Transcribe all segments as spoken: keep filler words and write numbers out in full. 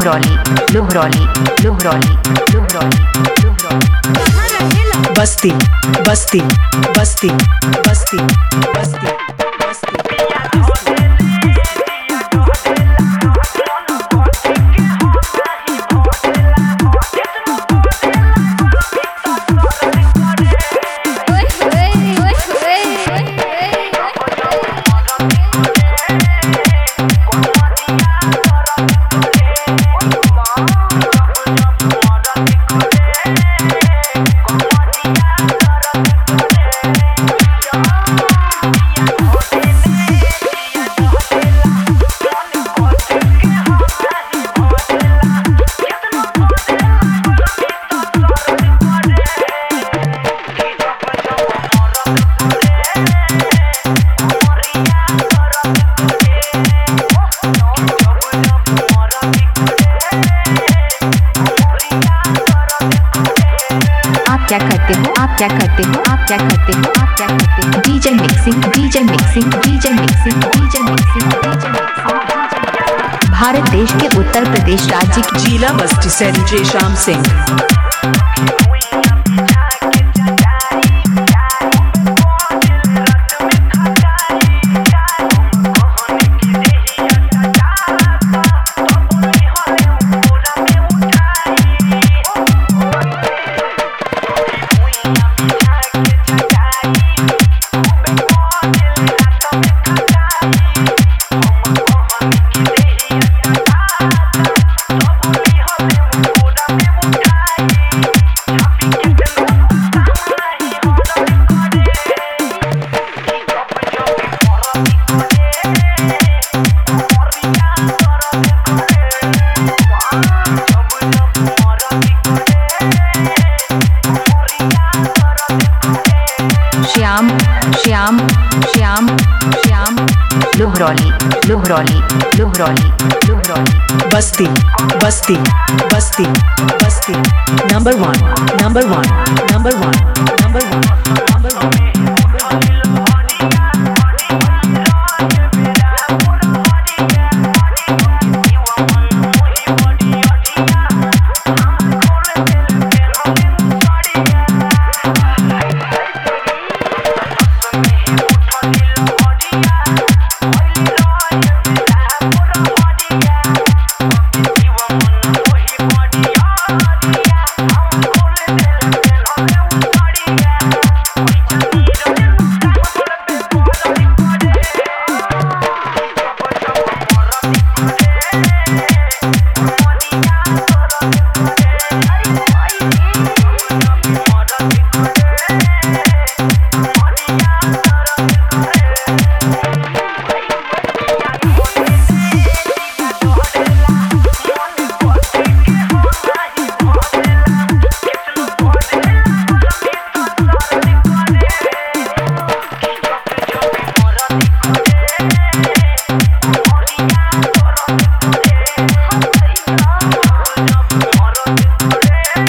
लोहरौली लोहरौली लोहरौली लोहरौली लोहरौली बस्ती बस्ती बस्ती बस्ती बस्ती क्या करते हो आप क्या करते हो आप क्या करते हो आप क्या करते हो DJ mixing DJ mixing DJ mixing DJ mixing DJ mixing Bharat देश के उत्तर प्रदेश राज्य के जिला बस्ती से DJ Shyam Singh. Shyam Shyam Shyam Shyam Lohrauli Lohrauli Lohrauli Lohrauli Basti Basti Basti Basti number one number one number one number one number one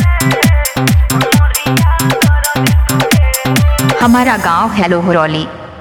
हमारा गांव है लोहरौली।